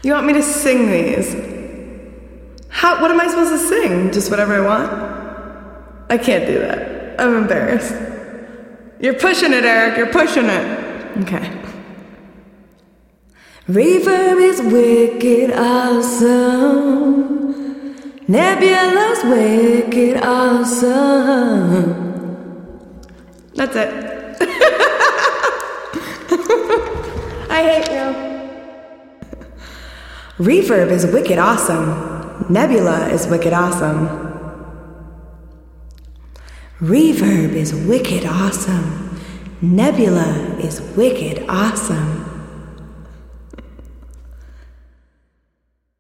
You want me to sing these? What am I supposed to sing? Just whatever I want? I can't do that. I'm embarrassed. You're pushing it, Eric. You're pushing it. Okay. Reverb is wicked awesome. Nebula's wicked awesome. That's it. I hate you. Reverb is wicked awesome. Nebula is wicked awesome. Reverb is wicked awesome. Nebula is wicked awesome.